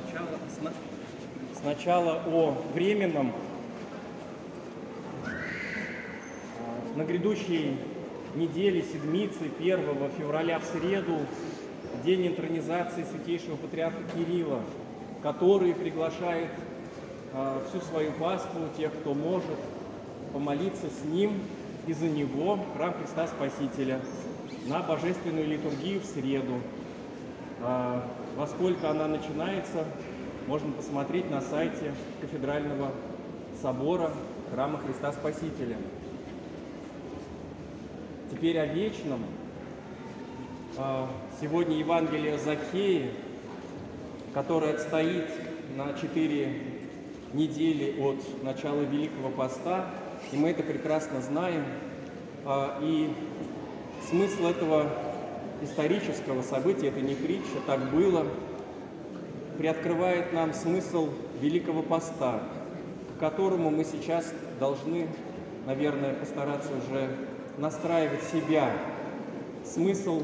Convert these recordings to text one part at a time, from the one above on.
Сначала о временном. На грядущей неделе, седмицы, 1 февраля в среду, день интронизации святейшего патриарха Кирилла, который приглашает всю свою паству, тех, кто может, помолиться с ним и за него в храм Христа Спасителя на божественную литургию в среду. Во сколько она начинается, можно посмотреть на сайте Кафедрального собора храма Христа Спасителя. Теперь о вечном. Сегодня Евангелие Закхея, которое отстоит на 4 недели от начала Великого Поста, и мы это прекрасно знаем. И смысл этого исторического события, это не притча, так было, приоткрывает нам смысл Великого Поста, к которому мы сейчас должны, наверное, постараться уже настраивать себя. Смысл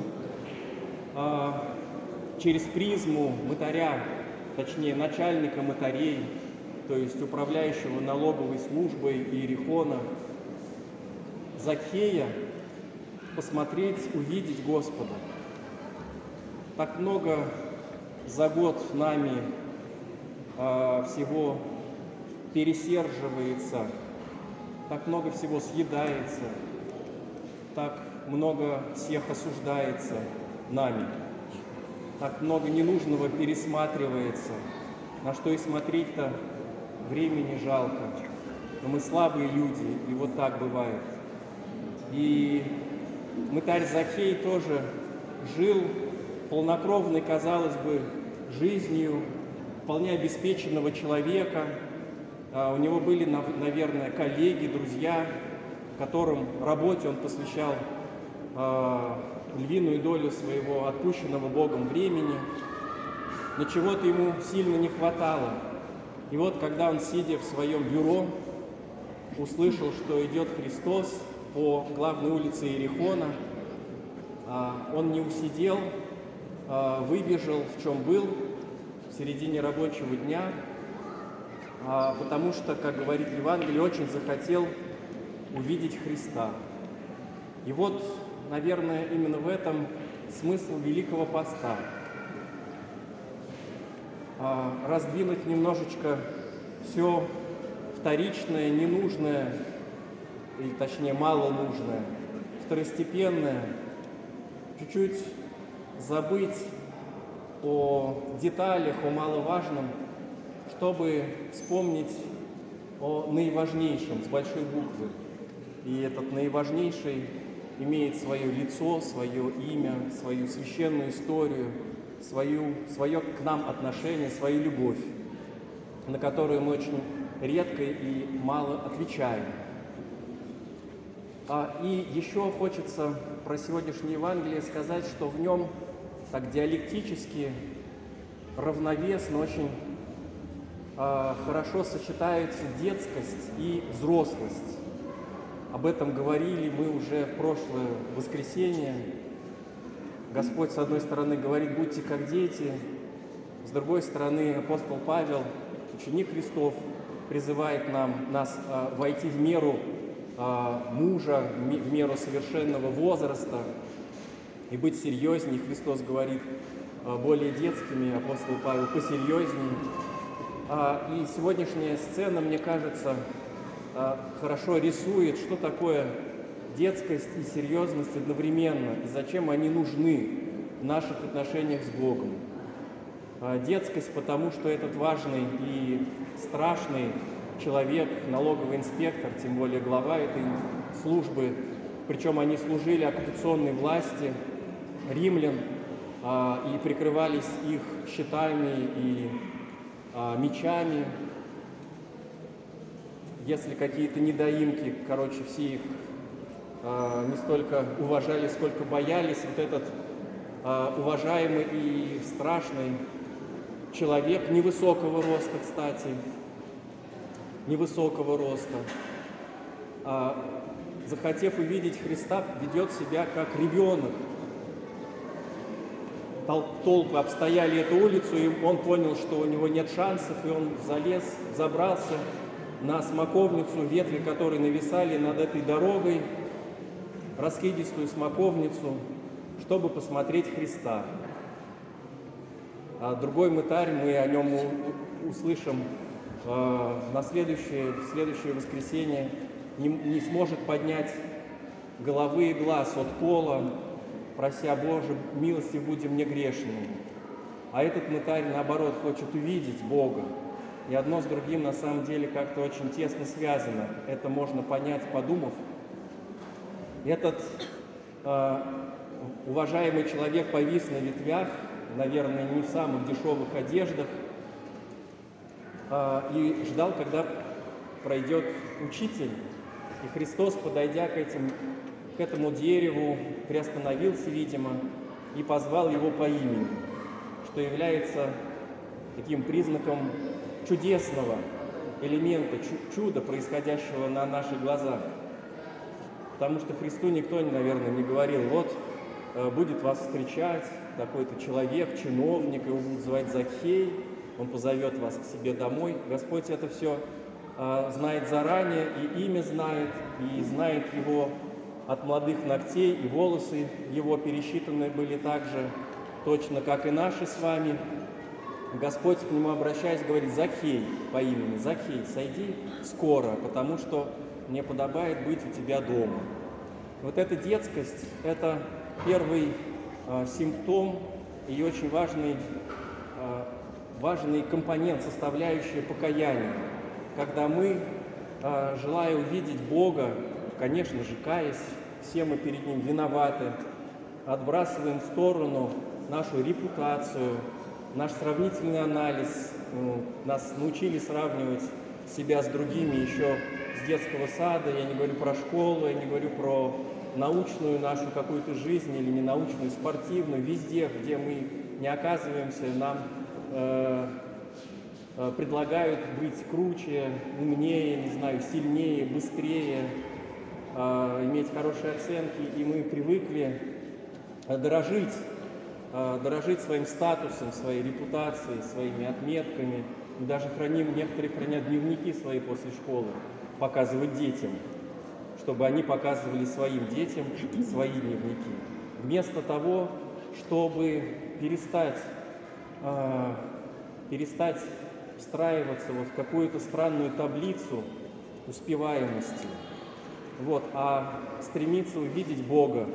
через призму мытаря, точнее начальника мытарей, то есть управляющего налоговой службой Иерихона, Закхея, посмотреть, увидеть Господа. Так много за год нами всего пересерживается, так много всего съедается, так много всех осуждается нами, так много ненужного пересматривается, на что и смотреть-то времени жалко. Но мы слабые люди, и вот так бывает. И мытарь Закхей тоже жил полнокровной, казалось бы, жизнью вполне обеспеченного человека. У него были, наверное, коллеги, друзья, которым работе он посвящал львиную долю своего отпущенного Богом времени. Но чего-то ему сильно не хватало. И вот, когда он, сидя в своем бюро, услышал, что идет Христос по главной улице Иерихона, он не усидел, выбежал, в чем был, в середине рабочего дня, потому что, как говорит Евангелие, очень захотел увидеть Христа. И вот, наверное, именно в этом смысл Великого Поста. Раздвинуть немножечко все вторичное, ненужное, или точнее малонужное, второстепенное, чуть-чуть забыть о деталях, о маловажном, чтобы вспомнить о наиважнейшем с большой буквы. И этот наиважнейший имеет свое лицо, свое имя, свою священную историю, свое к нам отношение, свою любовь, на которую мы очень редко и мало отвечаем. И еще хочется про сегодняшнее Евангелие сказать, что в нем так диалектически, равновесно, очень хорошо сочетаются детскость и взрослость. Об этом говорили мы уже в прошлое воскресенье. Господь, с одной стороны, говорит: будьте как дети, с другой стороны, апостол Павел, ученик Христов, призывает нас войти в меру мужа, в меру совершенного возраста и быть серьезнее. Христос говорит более детскими, апостол Павел посерьезнее. И сегодняшняя сцена, мне кажется, хорошо рисует, что такое детскость и серьезность одновременно, и зачем они нужны в наших отношениях с Богом. Детскость, потому что этот важный и страшный человек, налоговый инспектор, тем более глава этой службы, причем они служили оккупационной власти римлян и прикрывались их щитами и мечами. Если какие-то недоимки, все их не столько уважали, сколько боялись. Вот этот уважаемый и страшный человек невысокого роста, кстати, невысокого роста, захотев увидеть Христа, ведет себя как ребенок. толпы обстояли эту улицу, и он понял, что у него нет шансов, и он забрался на смоковницу, ветви которой нависали над этой дорогой, раскидистую смоковницу, чтобы посмотреть Христа. А другой мытарь, мы о нем услышим на следующее воскресенье, не сможет поднять головы и глаз от пола, прося: Боже, милости будем мне грешными. А этот мытарь, наоборот, хочет увидеть Бога. И одно с другим на самом деле как-то очень тесно связано. Это можно понять, подумав. Этот уважаемый человек повис на ветвях, наверное, не в самых дешевых одеждах, и ждал, когда пройдет учитель. И Христос, подойдя к этому дереву, приостановился, видимо, и позвал его по имени, что является таким признаком чудесного элемента, чуда, происходящего на наших глазах. Потому что Христу никто, наверное, не говорил: вот будет вас встречать такой-то человек, чиновник, его будут звать Закхей, он позовет вас к себе домой. Господь это все знает заранее, и имя знает, и знает его от молодых ногтей, и волосы его пересчитаны были так же точно, как и наши с вами. Господь к нему, обращаясь, говорит: Закхей по имени, Закхей, сойди скоро, потому что мне подобает быть у тебя дома. Вот эта детскость – это первый симптом и очень важный компонент, составляющая покаяния. Когда мы, желая увидеть Бога, конечно же, каясь, все мы перед Ним виноваты, отбрасываем в сторону нашу репутацию, наш сравнительный анализ. Нас научили сравнивать себя с другими еще с детского сада. Я не говорю про школу, я не говорю про научную нашу какую-то жизнь или ненаучную, спортивную. Везде, где мы не оказываемся, нам предлагают быть круче, умнее, не знаю, сильнее, быстрее, иметь хорошие оценки, и мы привыкли дорожить своим статусом, своей репутацией, своими отметками. Мы даже некоторые хранят дневники свои после школы, показывать детям, чтобы они показывали своим детям свои дневники. Вместо того, чтобы перестать встраиваться вот в какую-то странную таблицу успеваемости, а стремиться увидеть Бога,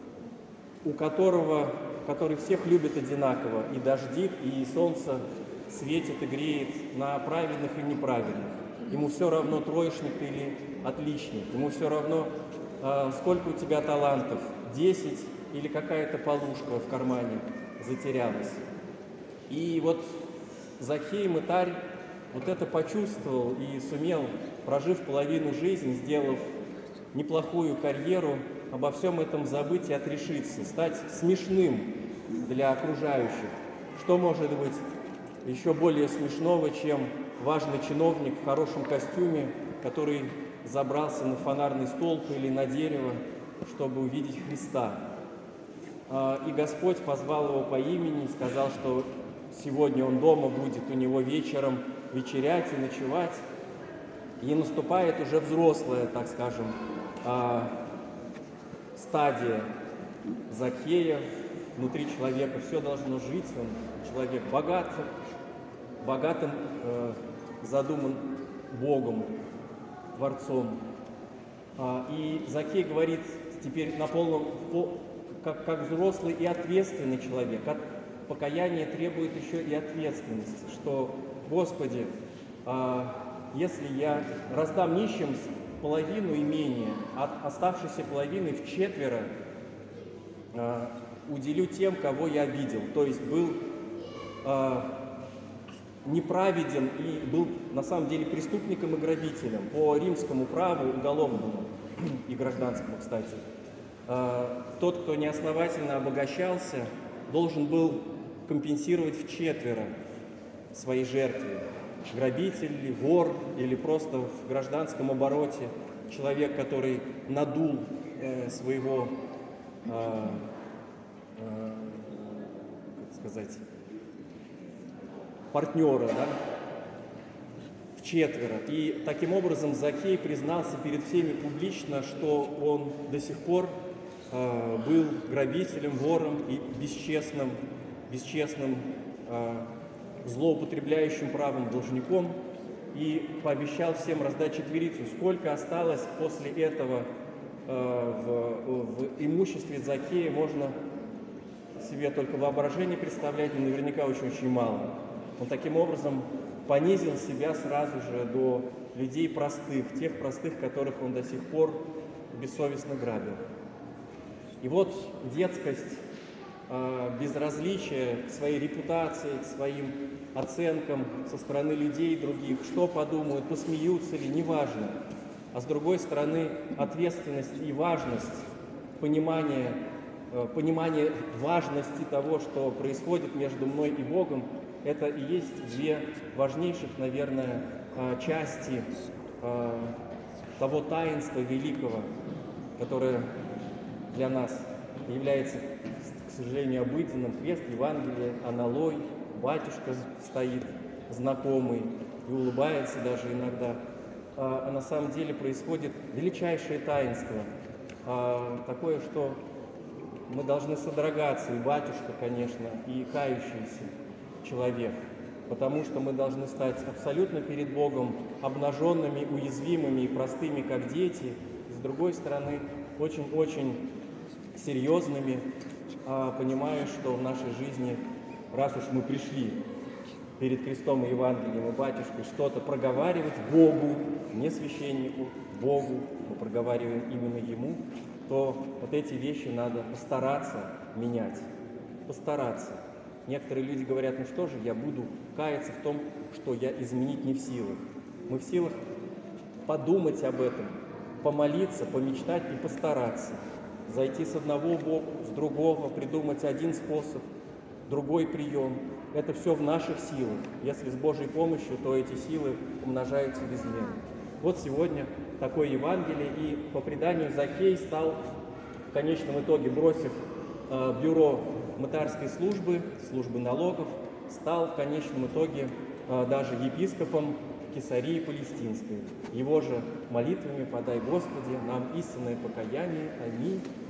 который всех любит одинаково, и дождит, и солнце светит и греет на праведных и неправедных. Ему все равно, троечник ты или отличник, ему все равно, сколько у тебя талантов, 10 или какая-то полушка в кармане затерялась. И вот Закхей, мытарь, вот это почувствовал и сумел, прожив половину жизни, сделав неплохую карьеру, обо всем этом забыть и отрешиться, стать смешным для окружающих. Что может быть еще более смешного, чем важный чиновник в хорошем костюме, который забрался на фонарный столб или на дерево, чтобы увидеть Христа. И Господь позвал его по имени и сказал, что сегодня он дома будет у него вечером вечерять и ночевать. И наступает уже взрослая, так скажем, стадия Закхея. Внутри человека все должно жить, он человек богатым задуман Богом, Творцом. И Закхей говорит теперь на полном, как взрослый и ответственный человек. От покаяния требует еще и ответственности, что: Господи, если я раздам нищим половину имения, от оставшейся половины вчетверо уделю тем, кого я обидел, то есть был неправеден и был на самом деле преступником и грабителем по римскому праву, уголовному и гражданскому, кстати. Тот, кто неосновательно обогащался, должен был компенсировать вчетверо своей жертве. Грабитель или вор, или просто в гражданском обороте человек, который надул сказать, партнера, да, вчетверо. И таким образом Закхей признался перед всеми публично, что он до сих пор был грабителем, вором и бесчестным, злоупотребляющим правом должником, и пообещал всем раздать четверицу. Сколько осталось после этого в имуществе Закхея, можно себе только воображение представлять, но наверняка очень-очень мало. Он таким образом понизил себя сразу же до людей простых, тех простых, которых он до сих пор бессовестно грабил. И вот детскость, безразличие к своей репутации, к своим оценкам со стороны людей других, что подумают, посмеются ли, неважно. А с другой стороны, ответственность и важность, понимание важности того, что происходит между мной и Богом, это и есть две важнейших, наверное, части того таинства великого, которое для нас является, к сожалению, обыденным. Крест, Евангелие, аналой, батюшка стоит знакомый и улыбается даже иногда. А на самом деле происходит величайшее таинство, такое, что мы должны содрогаться, и батюшка, конечно, и кающийся человек, потому что мы должны стать абсолютно перед Богом обнаженными, уязвимыми и простыми, как дети, и с другой стороны, очень-очень серьезными, понимая, что в нашей жизни, раз уж мы пришли перед крестом и Евангелием и батюшкой что-то проговаривать Богу, не священнику, Богу, мы проговариваем именно Ему, то вот эти вещи надо постараться менять, постараться. Некоторые люди говорят, ну что же, я буду каяться в том, что я изменить не в силах. Мы в силах подумать об этом, помолиться, помечтать и постараться. Зайти с одного боку, с другого, придумать один способ, другой прием. Это все в наших силах. Если с Божьей помощью, то эти силы умножаются безмерно. Вот сегодня такое Евангелие, и по преданию Закхей стал в конечном итоге, бросив бюро мытарской службы налогов, стал в конечном итоге даже епископом Кесарии Палестинской. Его же молитвами подай, Господи, нам истинное покаяние. Аминь.